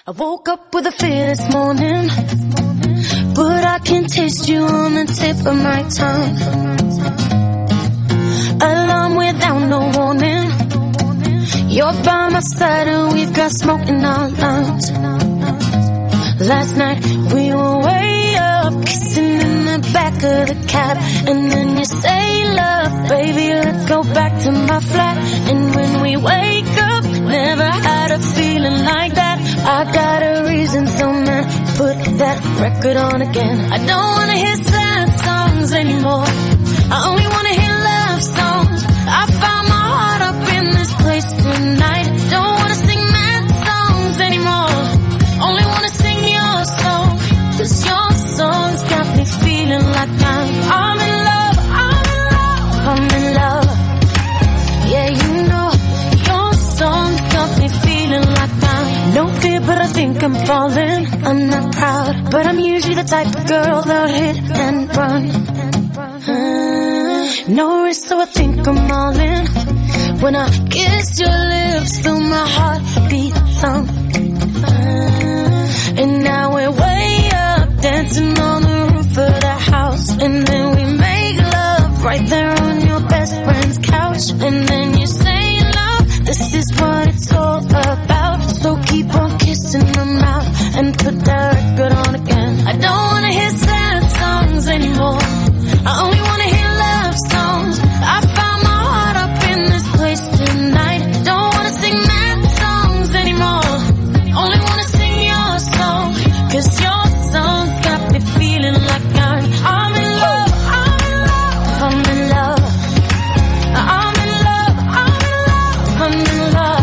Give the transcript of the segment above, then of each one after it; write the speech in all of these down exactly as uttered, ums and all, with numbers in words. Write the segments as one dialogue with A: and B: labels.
A: I woke up with a fear this morning, but I can taste you on the tip of my tongue. Alarm without no warning, you're by my side and we've got smoke in our lungs. Last night we were way up, kissing in the back of the cab, and then you say, love, baby, let's go back to my flat. And when we wake up, never had a feeling like that. I got a reason, so man, put that record on again. I don't wanna hear sad songs anymore, I only wanna hear love songs. I found my heart up in this place tonight. Don't wanna sing mad songs anymore, only wanna sing your song. Cause your songs got me feeling like I'm, I'm in love, I'm in love, I'm in love. Yeah, you know, your songs got me feeling like I'm, no fear but I think I'm falling. I'm not proud, but I'm usually the type of girl that'll hit and run. uh, No risk, so I think I'm all in. When I kiss your lips, feel my heartbeat thump. uh, And now we're way up, dancing on the roof of the house. And then we make love right there on your best friend's couch. And then you say, love, this is what it's all about. So keep on kissing my mouth and put that record on again. I don't wanna hear sad songs anymore, I only wanna hear love songs. I found my heart up in this place tonight. Don't wanna sing mad songs anymore, only wanna sing your song. Cause your songs got me feeling like I'm, I'm in love, I'm in love, I'm in love, I'm in love, I'm in love, I'm in love.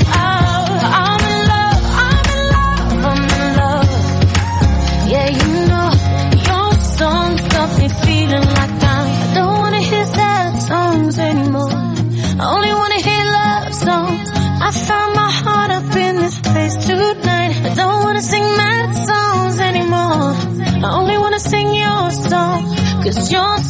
A: Yeah, you know, your songs got me feeling like I'm, I don't wanna hear sad songs anymore, I only wanna hear love songs. I found my heart up in this place tonight. I don't wanna sing mad songs anymore, I only wanna sing your song. Cause your